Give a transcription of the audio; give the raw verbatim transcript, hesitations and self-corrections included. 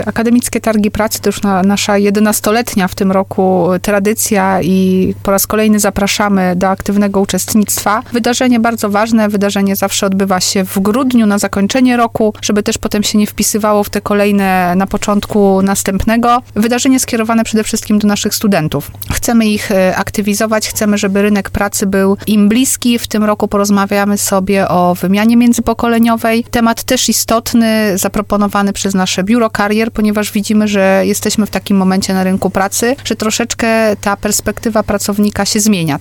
Akademickie Targi Pracy to już na, nasza jedenastoletnia w tym roku tradycja i po raz kolejny zapraszamy do aktywnego uczestnictwa. Wydarzenie bardzo ważne, wydarzenie zawsze odbywa się w grudniu na zakończenie roku, żeby też potem się nie wpisywało w te kolejne na początku następnego. Wydarzenie skierowane przede wszystkim do naszych studentów. Chcemy ich aktywizować, chcemy, żeby rynek pracy był im bliski. W tym roku porozmawiamy sobie o wymianie międzypokoleniowej. Temat też istotny, zaproponowany przez nasze biuro karier, ponieważ widzimy, że jesteśmy w takim momencie na rynku pracy, że troszeczkę ta perspektywa pracownika się zmienia.